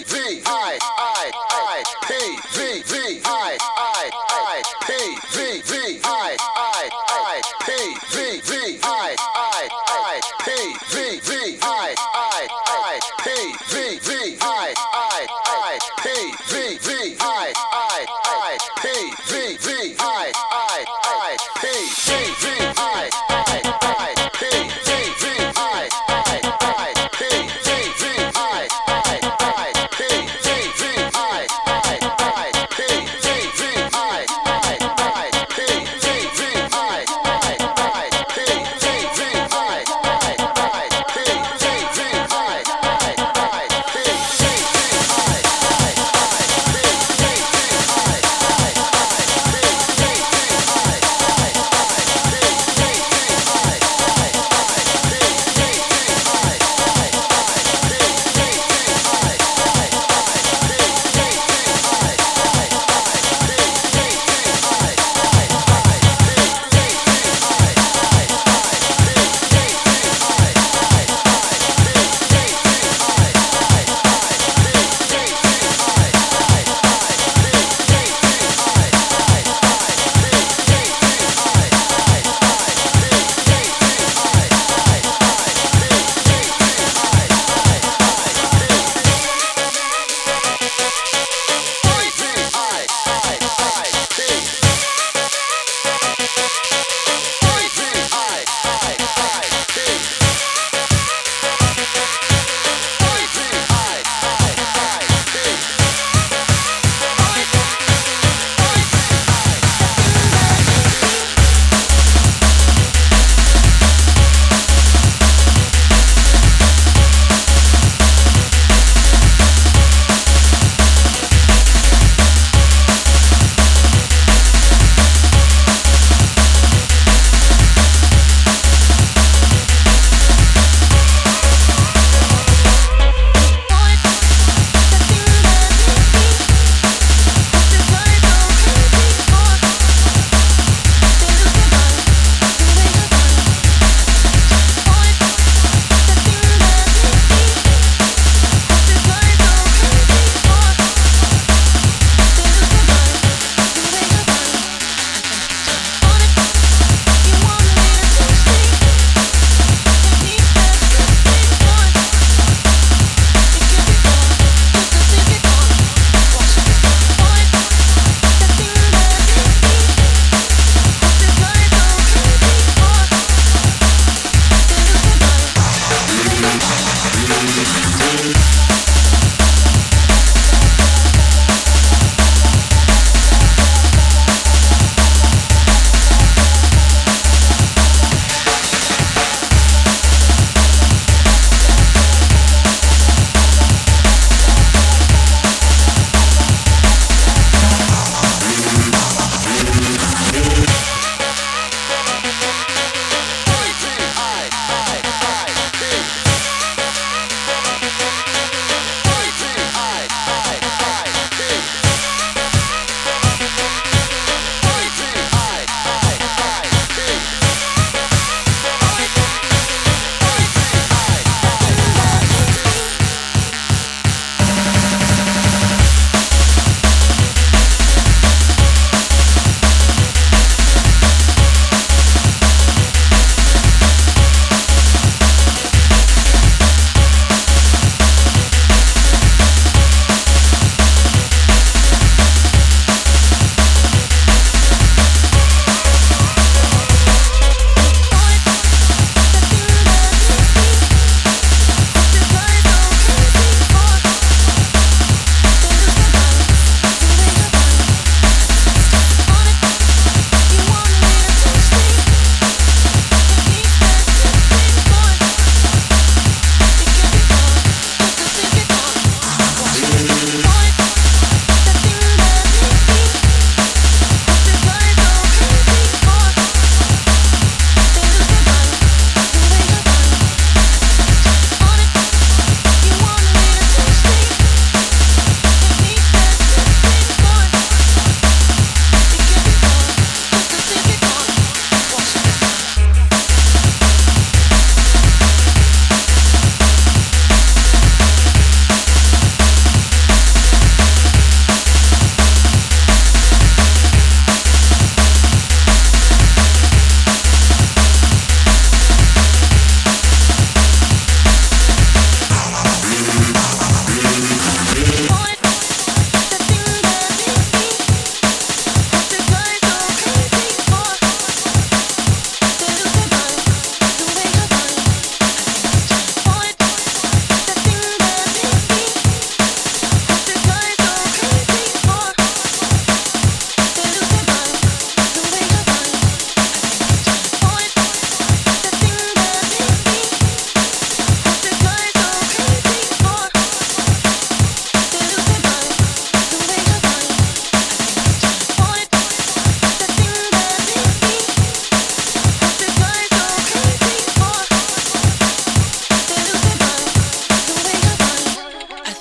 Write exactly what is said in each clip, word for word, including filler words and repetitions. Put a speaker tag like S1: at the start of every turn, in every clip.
S1: V I I I P V V I I I P V V I I I P V V I I I P V V I I I P V V I I I P V V I I I P V V I I I P V V I I I P V V I I I P V V I I I P V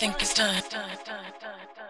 S2: think it's done.